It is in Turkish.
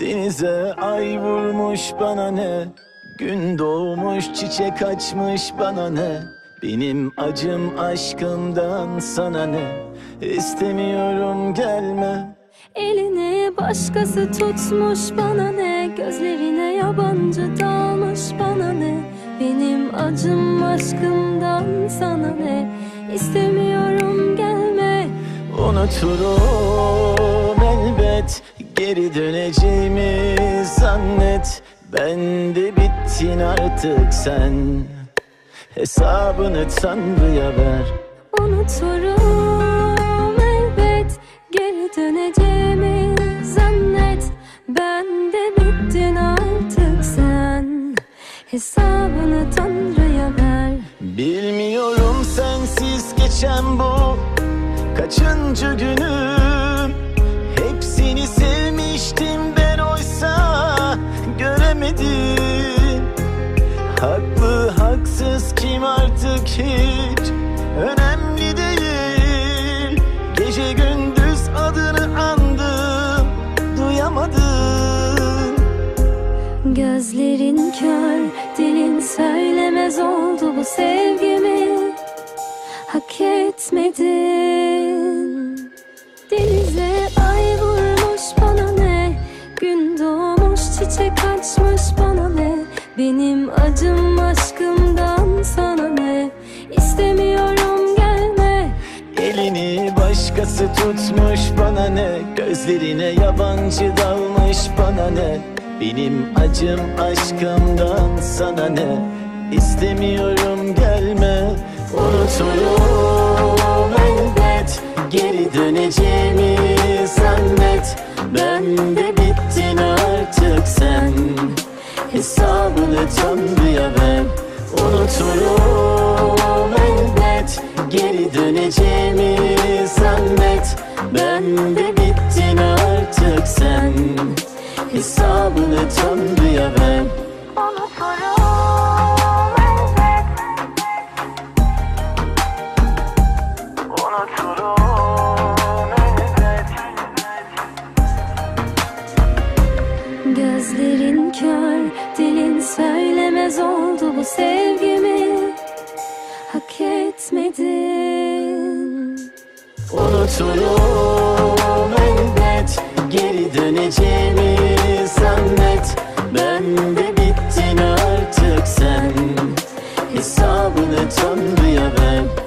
Denize ay vurmuş bana ne, gün doğmuş çiçek açmış bana ne. Benim acım aşkımdan sana ne, istemiyorum gelme. Elini başkası tutmuş bana ne, gözlerine yabancı dalmış bana ne. Benim acım aşkımdan sana ne, istemiyorum gelme. Unuturum elbet, geri döneceğimi zannet. Ben de bittin artık sen, hesabını Tanrı'ya ver. Unuturum elbet, geri döneceğimi zannet. Ben de bittin artık sen, hesabını Tanrı'ya ver. Bilmiyorum sensiz geçen bu kaçıncı günüm. Hepsini sevmiştim ben, oysa göremedim. Haklı haksız kim artık hiç önemli değil. Gece gündüz adını andım, duyamadın. Gözlerin kör, dilin söylemez oldu bu sevgimi. Hak etmedin. Denize ay vurmuş bana ne, gün doğmuş çiçek açmış bana ne. Benim acım aşkımdan sana ne, istemiyorum gelme. Elini başkası tutmuş bana ne, gözlerine yabancı dalmış bana ne. Benim acım aşkımdan sana ne, istemiyorum gelme. Unuturum elbet, geri döneceğimi zannet. Ben de bittin artık sen, hesabını Tanrı'ya ver. Unuturum elbet, geri döneceğimi zannet. Ben de bittin artık sen, hesabını Tanrı'ya ver. Gözlerin kör, dilin söylemez oldu bu sevgimi. Hak etmedin. Unuturum elbet, geri döneceğimi zannet. Ben de bittin artık sen, hesabını Tanrı'ya ver.